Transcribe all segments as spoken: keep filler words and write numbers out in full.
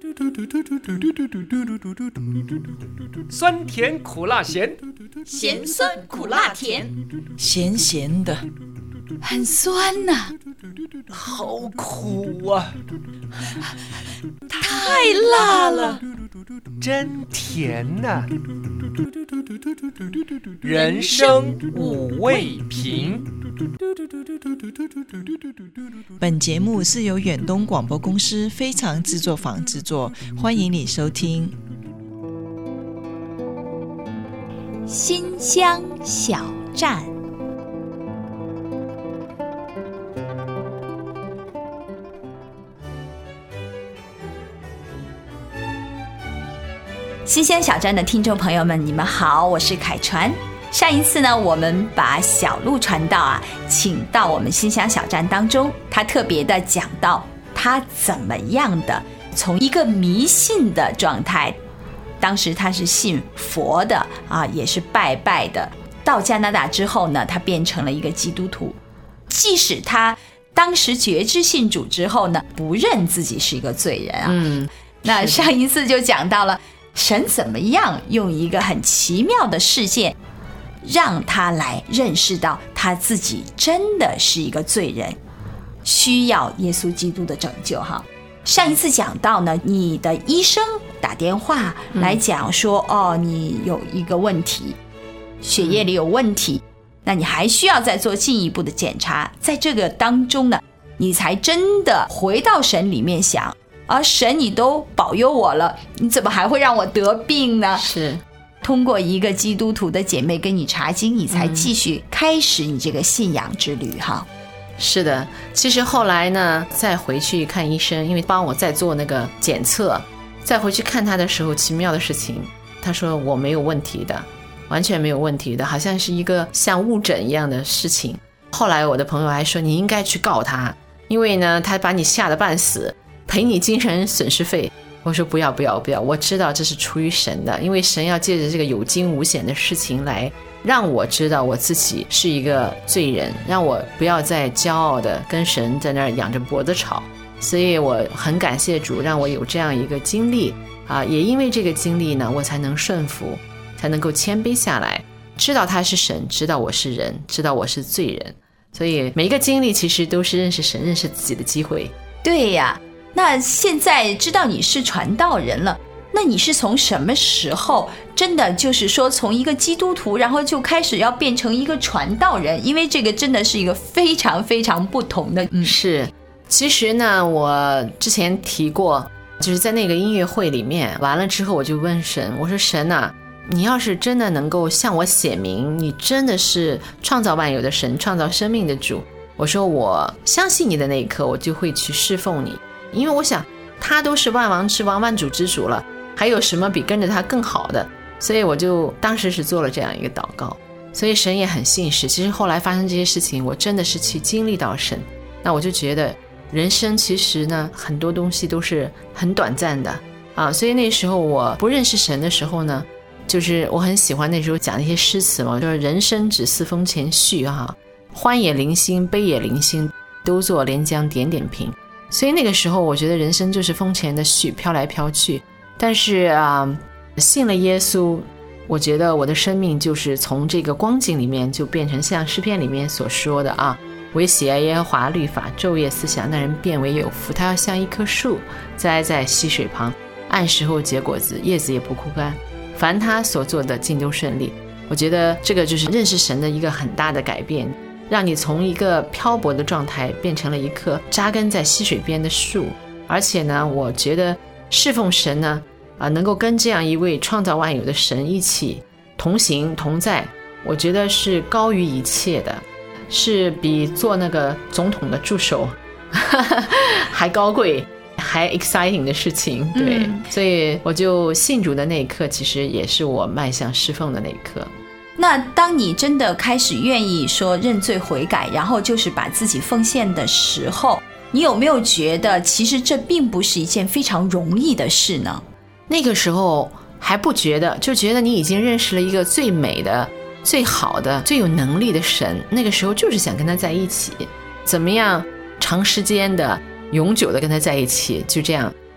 酸甜苦辣咸， 咸酸苦辣甜， 咸咸的，很酸呐、啊， 好苦啊， 太辣了， 真甜呐、啊。人生五味评。 本节目是由远东广播公司非常制作坊制作，欢迎你收听。 新乡小站。新乡小站的听众朋友们，你们好，我是凯传。上一次呢，我们把小鹿传道啊请到我们新乡小站当中，他特别的讲到他怎么样的从一个迷信的状态，当时他是信佛的啊，也是拜拜的，到加拿大之后呢，他变成了一个基督徒。即使他当时觉知信主之后呢，不认自己是一个罪人啊。 嗯， 那上一次就讲到了神怎么样用一个很奇妙的事件让他来认识到他自己真的是一个罪人，需要耶稣基督的拯救哈。上一次讲到呢，你的医生打电话来讲说、嗯、哦，你有一个问题，血液里有问题、嗯、那你还需要再做进一步的检查。在这个当中呢，你才真的回到神里面想，而神你都保佑我了，你怎么还会让我得病呢？ 是通过一个基督徒的姐妹跟你查经，你才继续开始你这个信仰之旅哈。 是的，其实后来呢，再回去看医生，因为帮我再做那个检测，再回去看他的时候，奇妙的事情，他说我没有问题的，完全没有问题的，好像是一个像误诊一样的事情。后来我的朋友还说你应该去告他，因为呢他把你吓得半死，赔你精神损失费。我说不要不要不要，我知道这是出于神的，因为神要借着这个有惊无险的事情来让我知道我自己是一个罪人，让我不要再骄傲的跟神在那儿仰着脖子吵。所以我很感谢主让我有这样一个经历啊，也因为这个经历呢，我才能顺服，才能够谦卑下来，知道他是神，知道我是人，知道我是罪人。所以每一个经历其实都是认识神认识自己的机会。 对呀，那现在知道你是传道人了，那你是从什么时候真的就是说从一个基督徒然后就开始要变成一个传道人？因为这个真的是一个非常非常不同的、 嗯、是其实呢，我之前提过，就是在那个音乐会里面完了之后，我就问神，我说神啊，你要是真的能够向我显明你真的是创造万有的神，创造生命的主，我说我相信你的那一刻，我就会去侍奉你。因为我想他都是万王之王万主之主了，还有什么比跟着他更好的？所以我就当时是做了这样一个祷告。所以神也很信实，其实后来发生这些事情，我真的是去经历到神。那我就觉得人生其实呢，很多东西都是很短暂的啊。所以那时候我不认识神的时候呢，就是我很喜欢那时候讲那些诗词嘛，就是人生只似风前絮哈，欢也零星，悲也零星，都作连江点点平。所以那个时候我觉得人生就是风前的絮，飘来飘去。但是啊，信了耶稣，我觉得我的生命就是从这个光景里面就变成像诗篇里面所说的啊，唯喜爱耶和华律法，昼夜思想，那人变为有福。他要像一棵树栽在溪水旁，按时候结果子，叶子也不枯干，凡他所做的尽都顺利。我觉得这个就是认识神的一个很大的改变，让你从一个漂泊的状态变成了一棵扎根在溪水边的树。而且呢，我觉得侍奉神呢，啊，能够跟这样一位创造万有的神一起同行同在，我觉得是高于一切的，是比做那个总统的助手还高贵还 exciting 的事情。对、嗯、所以我就信主的那一刻，其实也是我迈向侍奉的那一刻。 那当你真的开始愿意说认罪悔改，然后就是把自己奉献的时候，你有没有觉得其实这并不是一件非常容易的事呢？ 那个时候还不觉得，就觉得你已经认识了一个最美的最好的最有能力的神，那个时候就是想跟他在一起，怎么样长时间的永久的跟他在一起，就这样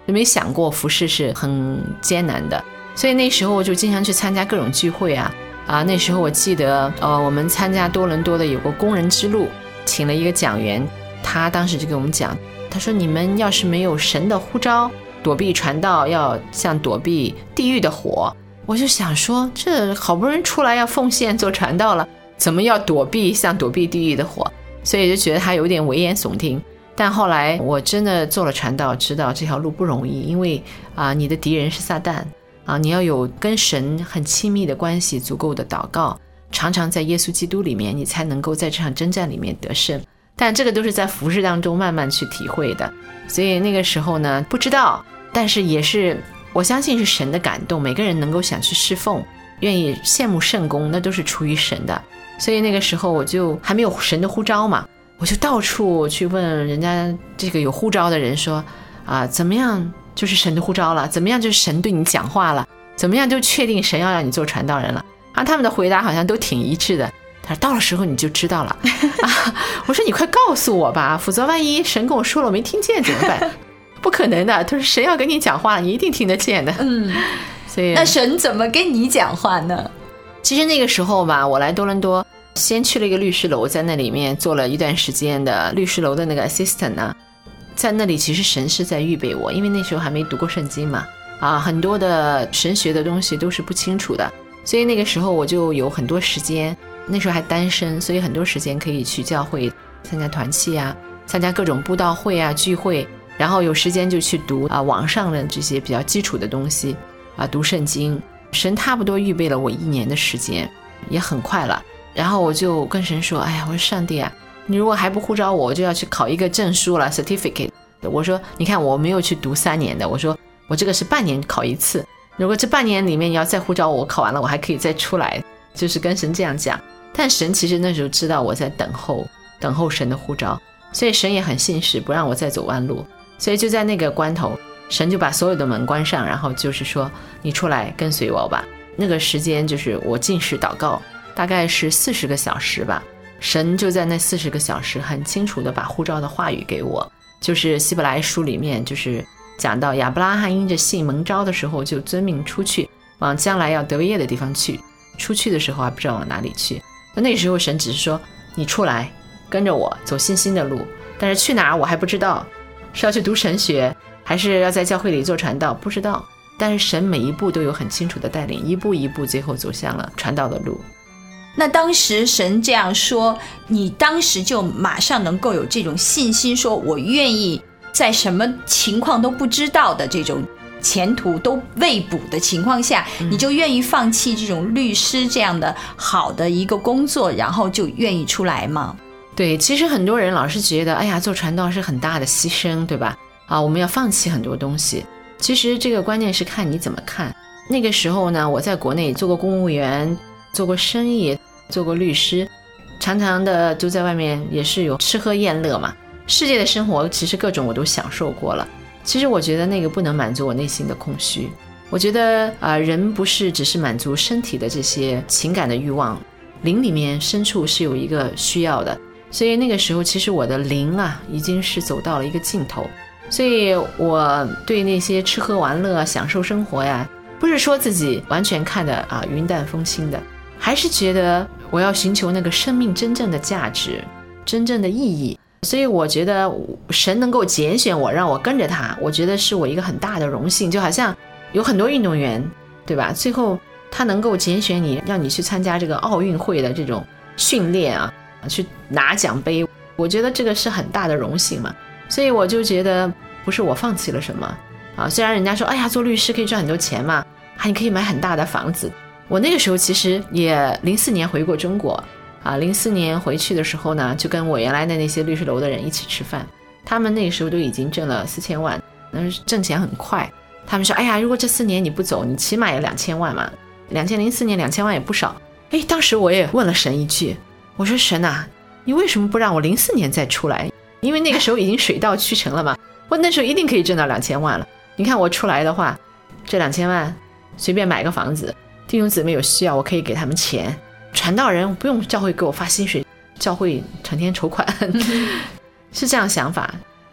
就没想过服侍是很艰难的。所以那时候我就经常去参加各种聚会啊啊，那时候我记得呃，我们参加多伦多的有个工人之路，请了一个讲员，他当时就给我们讲，他说你们要是没有神的呼召，躲避传道要像躲避地狱的火。我就想说，这好不容易出来要奉献做传道了，怎么要躲避像躲避地狱的火？所以就觉得他有点危言耸听。但后来我真的做了传道，知道这条路不容易，因为啊，你的敌人是撒旦啊，你要有跟神很亲密的关系，足够的祷告，常常在耶稣基督里面，你才能够在这场征战里面得胜。但这个都是在服事当中慢慢去体会的。所以那个时候呢，不知道，但是也是我相信是神的感动，每个人能够想去侍奉，愿意羡慕圣工，那都是出于神的。所以那个时候我就还没有神的呼召嘛，我就到处去问人家这个有呼召的人说啊，怎么样就是神的呼召了，怎么样就是神对你讲话了，怎么样就确定神要让你做传道人了啊？他们的回答好像都挺一致的，他说到了时候你就知道了啊。我说你快告诉我吧，否则万一神跟我说了我没听见怎么办？不可能的，他说神要跟你讲话你一定听得见的。 嗯， 所以那神怎么跟你讲话呢？ 其实那个时候吧，我来多伦多先去了一个律师楼，在那里面做了一段时间的律师楼的那个 assistant 啊，在那里其实神是在预备我，因为那时候还没读过圣经嘛，啊，很多的神学的东西都是不清楚的，所以那个时候我就有很多时间，那时候还单身，所以很多时间可以去教会参加团契啊，参加各种布道会啊聚会，然后有时间就去读啊网上的这些比较基础的东西啊，读圣经。神差不多预备了我一年的时间，也很快了。然后我就跟神说，哎呀，我说上帝啊，你如果还不呼召我，我就要去考一个证书了 certificate。 我说你看我没有去读三年的，我说我这个是半年考一次，如果这半年里面你要再呼召我，我考完了我还可以再出来，就是跟神这样讲。但神其实那时候知道我在等候等候神的呼召，所以神也很信实，不让我再走弯路。所以就在那个关头，神就把所有的门关上，然后就是说你出来跟随我吧。那个时间就是我禁食祷告，大概是四十个小时吧，神就在那四十个小时很清楚的把呼召的话语给我，就是希伯来书里面就是讲到亚伯拉罕因着信蒙召的时候，就遵命出去往将来要得业的地方去，出去的时候还不知道往哪里去。那时候神只是说你出来跟着我走信心的路，但是去哪儿我还不知道，是要去读神学还是要在教会里做传道不知道，但是神每一步都有很清楚的带领，一步一步最后走向了传道的路。 那当时神这样说，你当时就马上能够有这种信心，说我愿意在什么情况都不知道的这种前途都未卜的情况下、嗯、你就愿意放弃这种律师这样的好的一个工作，然后就愿意出来吗？ 对，其实很多人老是觉得哎呀做传道是很大的牺牲，对吧？啊，我们要放弃很多东西，其实这个关键是看你怎么看。那个时候呢，我在国内做过公务员，做过生意，做过律师，常常的就在外面也是有吃喝宴乐嘛，世界的生活其实各种我都享受过了。其实我觉得那个不能满足我内心的空虚，我觉得啊、呃，人不是只是满足身体的这些情感的欲望，灵里面深处是有一个需要的，所以那个时候其实我的灵啊已经是走到了一个尽头，所以我对那些吃喝玩乐享受生活呀，不是说自己完全看得啊云淡风轻的，还是觉得我要寻求那个生命真正的价值，真正的意义。所以我觉得神能够拣选我让我跟着他，我觉得是我一个很大的荣幸。就好像有很多运动员，对吧，最后他能够拣选你让你去参加这个奥运会的这种训练啊，去拿奖杯，我觉得这个是很大的荣幸嘛。所以我就觉得不是我放弃了什么啊，虽然人家说哎呀做律师可以赚很多钱嘛，啊你可以买很大的房子，我那个时候其实也零四年回过中国啊，零四年回去的时候呢，就跟我原来的那些律师楼的人一起吃饭，他们那个时候都已经挣了四千万，那挣钱很快。他们说哎呀如果这四年你不走，你起码也两千万嘛，两千零四年两千万也不少。哎，当时我也问了神一句，我说神啊，你为什么不让我零四年再出来？因为那个时候已经水到渠成了嘛，我那时候一定可以挣到两千万了。你看我出来的话，这两千万随便买个房子，弟兄姊妹有需要我可以给他们钱，传道人不用教会给我发薪水，教会成天筹款是这样想法。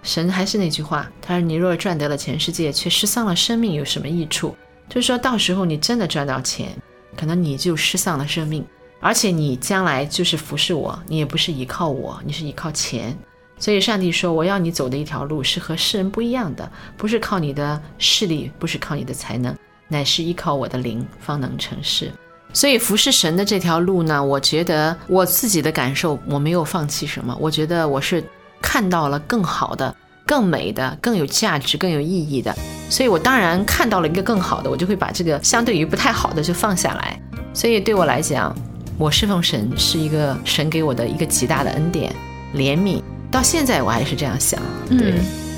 神还是那句话，他说你若赚得了全世界，却失丧了生命，有什么益处？就是说到时候你真的赚到钱，可能你就失丧了生命，而且你将来就是服侍我，你也不是依靠我，你是依靠钱。所以上帝说，我要你走的一条路是和世人不一样的，不是靠你的势力，不是靠你的才能，乃是依靠我的灵方能成事。所以服侍神的这条路呢，我觉得我自己的感受，我没有放弃什么，我觉得我是看到了更好的、更美的、更有价值、更有意义的。所以我当然看到了一个更好的，我就会把这个相对于不太好的就放下来。所以对我来讲，我侍奉神是一个神给我的一个极大的恩典、怜悯，到现在我还是这样想。对。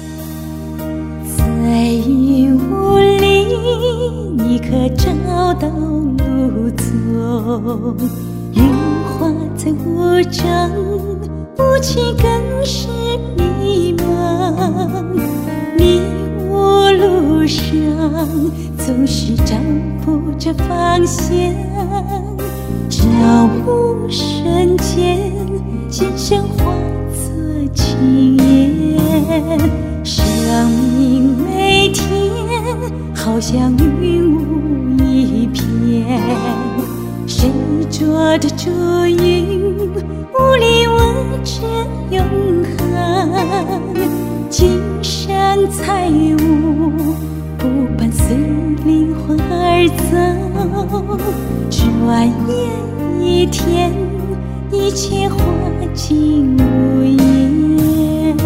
在云雾里，你可找到路走？云化在雾中，雾气更是迷茫。迷雾路上，总是找不着方向。朝暮瞬间，心声化作轻言。生命每天好像云雾一片，谁捉着竹云，雾里望着永恒。金山彩雾不伴随灵魂而走，转眼一天，一切化尽无言。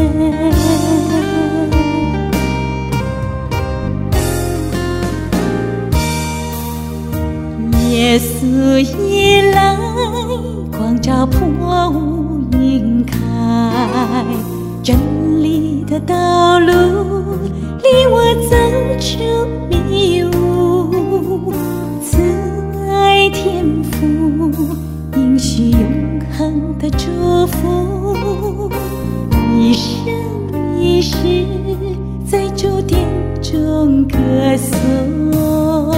耶稣一来，光照破雾云开，真理的道路令我走出迷雾，慈爱天父应许永恒的祝福，一生一世在主殿中歌颂。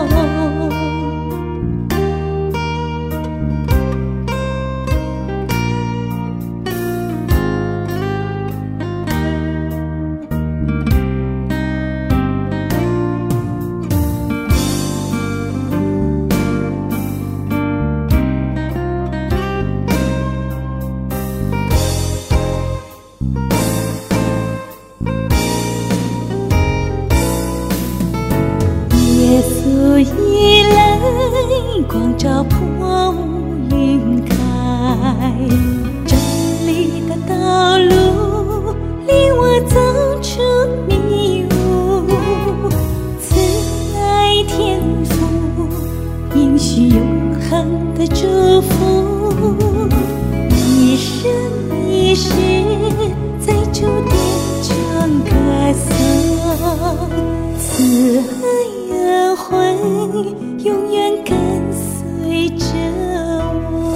耶稣一来，光照破雾云开，真理的道路令我走出迷雾，慈爱天父应许永恒的祝福，一生一世在主殿中歌颂，慈爱恩惠永远跟随着我。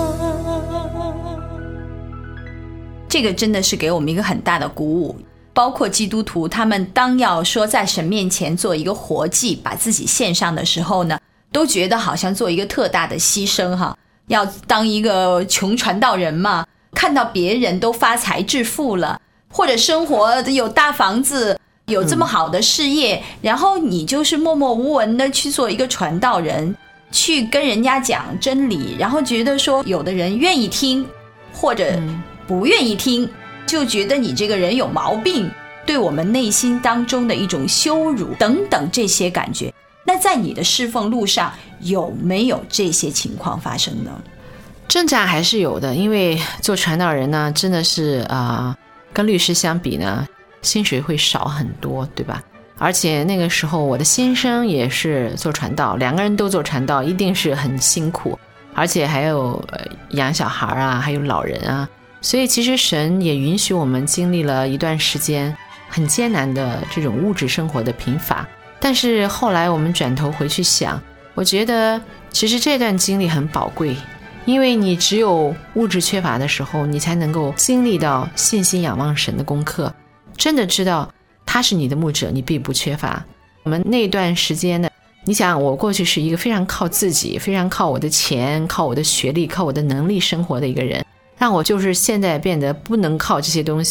这个真的是给我们一个很大的鼓舞，包括基督徒他们当要说在神面前做一个活祭，把自己献上的时候呢，都觉得好像做一个特大的牺牲哈，要当一个穷传道人嘛，看到别人都发财致富了，或者生活有大房子，有这么好的事业、嗯、然后你就是默默无闻的去做一个传道人，去跟人家讲真理，然后觉得说有的人愿意听或者不愿意听、嗯、就觉得你这个人有毛病，对我们内心当中的一种羞辱等等这些感觉。那在你的侍奉路上有没有这些情况发生呢？ 挣扎还是有的，因为做传道人呢，真的是啊、呃，跟律师相比呢，薪水会少很多，对吧？而且那个时候我的先生也是做传道，两个人都做传道，一定是很辛苦，而且还有、呃、养小孩啊，还有老人啊，所以其实神也允许我们经历了一段时间很艰难的这种物质生活的贫乏。但是后来我们转头回去想，我觉得其实这段经历很宝贵，因为你只有物质缺乏的时候，你才能够经历到信心仰望神的功课，真的知道他是你的牧者，你必不缺乏。我们那段时间呢，你想我过去是一个非常靠自己，非常靠我的钱，靠我的学历，靠我的能力生活的一个人，让我就是现在变得不能靠这些东西，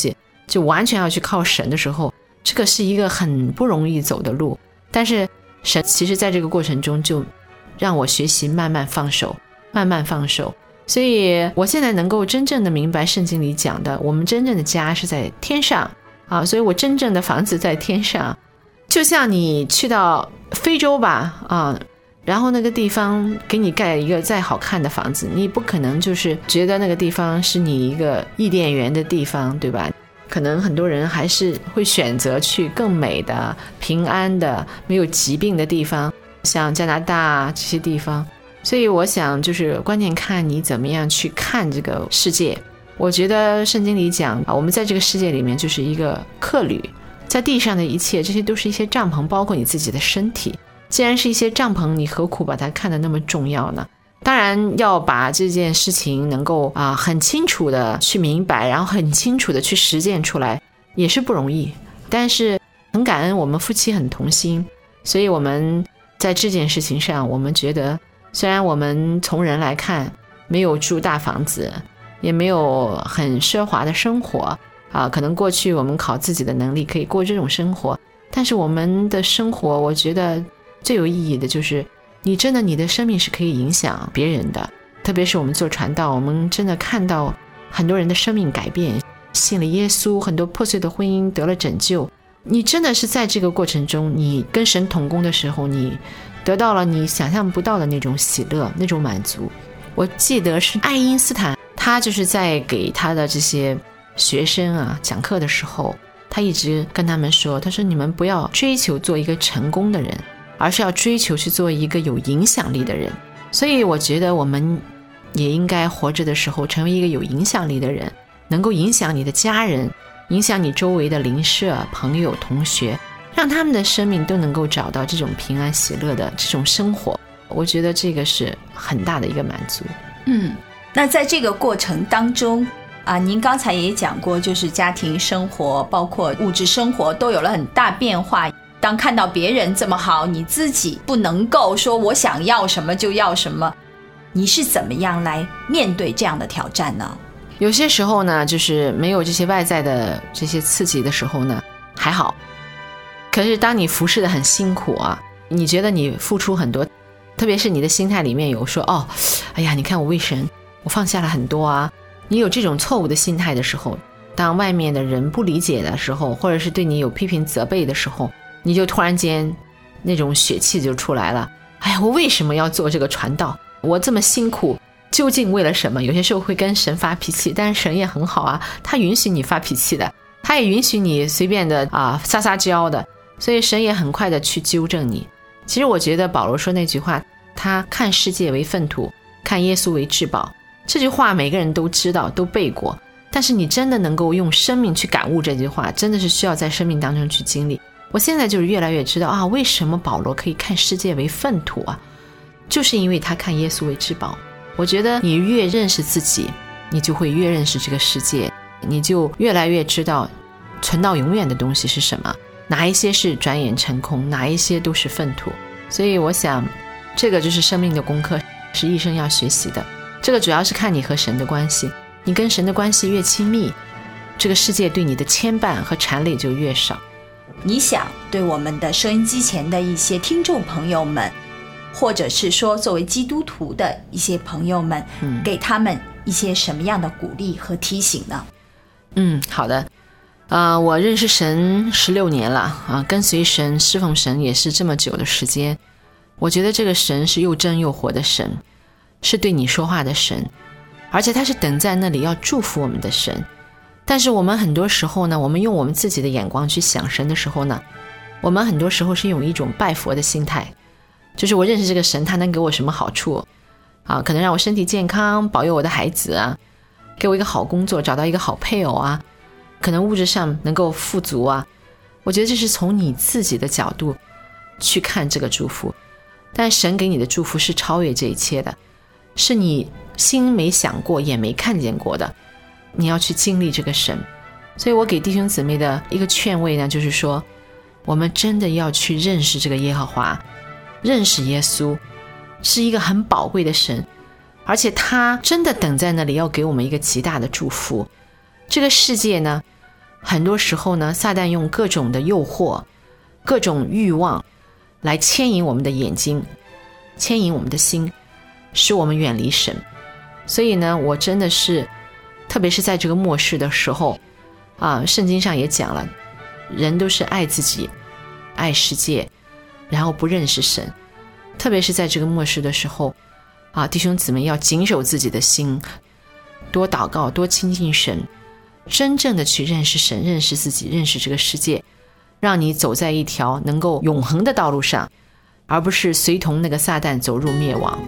就完全要去靠神的时候，这个是一个很不容易走的路。但是神其实在这个过程中就让我学习慢慢放手，慢慢放手。所以我现在能够真正的明白圣经里讲的，我们真正的家是在天上啊，所以我真正的房子在天上。就像你去到非洲吧啊，然后那个地方给你盖一个再好看的房子，你不可能就是觉得那个地方是你一个伊甸园的地方，对吧？可能很多人还是会选择去更美的、平安的、没有疾病的地方，像加拿大这些地方。所以我想就是关键看你怎么样去看这个世界。我觉得圣经里讲我们在这个世界里面就是一个客旅，在地上的一切这些都是一些帐篷，包括你自己的身体。既然是一些帐篷，你何苦把它看得那么重要呢？当然要把这件事情能够啊很清楚的去明白，然后很清楚的去实践出来也是不容易。但是很感恩我们夫妻很同心，所以我们在这件事情上，我们觉得虽然我们从人来看没有住大房子，也没有很奢华的生活啊，可能过去我们靠自己的能力可以过这种生活，但是我们的生活我觉得最有意义的就是你真的你的生命是可以影响别人的。特别是我们做传道，我们真的看到很多人的生命改变，信了耶稣，很多破碎的婚姻得了拯救。你真的是在这个过程中，你跟神同工的时候，你得到了你想象不到的那种喜乐，那种满足。我记得是爱因斯坦，他就是在给他的这些学生啊讲课的时候，他一直跟他们说，他说你们不要追求做一个成功的人，而是要追求去做一个有影响力的人。所以我觉得我们也应该活着的时候成为一个有影响力的人，能够影响你的家人，影响你周围的邻舍、朋友、同学，让他们的生命都能够找到这种平安喜乐的这种生活。我觉得这个是很大的一个满足。 嗯，那在这个过程当中啊，您刚才也讲过，就是家庭生活包括物质生活都有了很大变化。当看到别人这么好，你自己不能够说我想要什么就要什么，你是怎么样来面对这样的挑战呢？ 有些时候呢，就是没有这些外在的这些刺激的时候呢，还好。可是当你服侍的很辛苦啊，你觉得你付出很多，特别是你的心态里面有说，哦，哎呀，你看我为神，我放下了很多啊。你有这种错误的心态的时候，当外面的人不理解的时候，或者是对你有批评责备的时候，你就突然间那种血气就出来了。哎呀，我为什么要做这个传道？我这么辛苦，究竟为了什么？有些时候会跟神发脾气，但是神也很好啊，他允许你发脾气的，他也允许你随便的啊撒撒娇的，所以神也很快的去纠正你。其实我觉得保罗说那句话，他看世界为粪土，看耶稣为至宝，这句话每个人都知道，都背过，但是你真的能够用生命去感悟这句话，真的是需要在生命当中去经历。我现在就是越来越知道啊，为什么保罗可以看世界为粪土啊，就是因为他看耶稣为至宝。我觉得你越认识自己，你就会越认识这个世界，你就越来越知道存到永远的东西是什么，哪一些是转眼成空，哪一些都是粪土。所以我想这个就是生命的功课，是一生要学习的。这个主要是看你和神的关系，你跟神的关系越亲密，这个世界对你的牵绊和缠累就越少。 你想对我们的收音机前的一些听众朋友们，或者是说作为基督徒的一些朋友们、嗯、给他们一些什么样的鼓励和提醒呢？ 嗯，好的。呃，我认识神十六年了啊，跟随神侍奉神也是这么久的时间。我觉得这个神是又真又活的神，是对你说话的神，而且他是等在那里要祝福我们的神。但是我们很多时候呢，我们用我们自己的眼光去想神的时候呢，我们很多时候是用一种拜佛的心态，就是我认识这个神，他能给我什么好处啊？可能让我身体健康，保佑我的孩子啊，给我一个好工作，找到一个好配偶啊，可能物质上能够富足啊。我觉得这是从你自己的角度去看这个祝福，但神给你的祝福是超越这一切的，是你心没想过也没看见过的，你要去经历这个神。所以我给弟兄姊妹的一个劝慰呢，就是说我们真的要去认识这个耶和华，认识耶稣是一个很宝贵的神，而且他真的等在那里要给我们一个极大的祝福。这个世界呢， 很多时候呢，撒旦用各种的诱惑、各种欲望来牵引我们的眼睛，牵引我们的心，使我们远离神。所以呢，我真的是特别是在这个末世的时候啊，圣经上也讲了，人都是爱自己、爱世界，然后不认识神。特别是在这个末世的时候啊，弟兄姊妹要谨守自己的心，多祷告，多亲近神，真正的去认识神，认识自己，认识这个世界，让你走在一条能够永恒的道路上，而不是随同那个撒旦走入灭亡。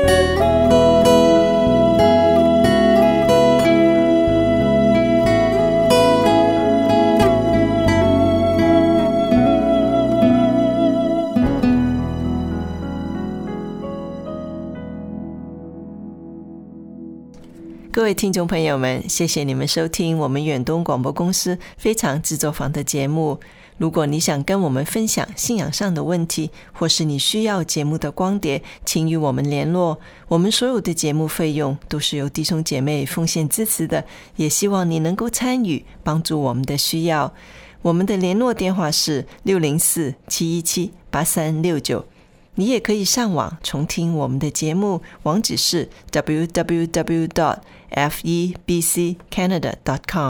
在各位听众朋友们，谢谢你们收听我们远东广播公司非常制作坊的节目。如果你想跟我们分享信仰上的问题，或是你需要节目的光碟，请与我们联络。我们所有的节目费用都是由弟兄姐妹奉献支持的，也希望你能够参与，帮助我们的需要。我们的联络电话是六零四七一七八三六九。你也可以上网重听我们的节目，网址是 double-u double-u double-u dot f e b c canada dot com。